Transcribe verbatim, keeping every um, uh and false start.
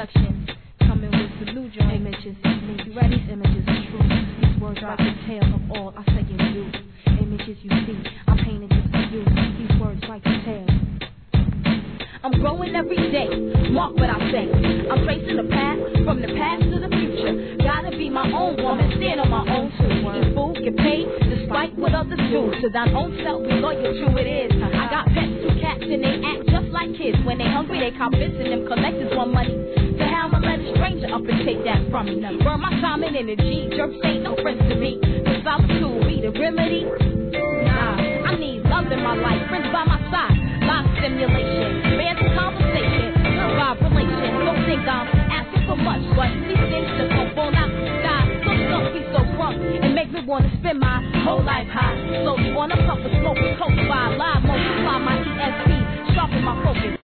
Productions, coming with some new joint images. You ready? These images are true. These words write the tale of all I say and do. Images you see, I painted just for you. These words write the tale. I'm growing every day, mark what I say. I'm tracing the path, from the past to the future. Gotta be my own woman, stand on my own too. Eat food, get paid, despite what others do. To thine own self, be loyal, true it is. I got pets, two cats, and they act just like kids. When they hungry, they cop bits and them collectors want money. To how I'ma let a stranger up and take that from me. Burn my time and energy, jerks ain't no friends to me. The solitude be the remedy? Nah, I need love in my life, friends by my side. Live stimulation, banter conversation, survive relation. Don't think I'm asking for much, but these things just don't fall out the sky. So don't be so drunk and make me wanna spend my whole life high. Slowly wanna puff a smoke and coke by.